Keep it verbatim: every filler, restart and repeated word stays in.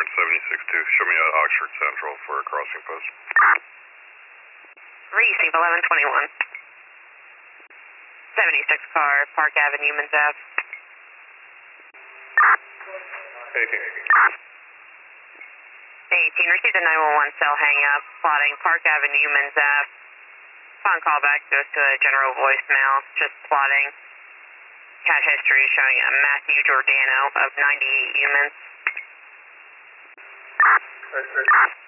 seventy-six two. Show me at Oxford Central for a crossing post. Receive eleven twenty-one. seventy-six car, Park Avenue, Humans Ave. eighteen. eighteen, received a nine one one cell hang up, plotting Park Avenue, Humans Ave. Upon callback goes to a general voicemail, just plotting. Cache history showing a Matthew Giordano of ninety-eight humans.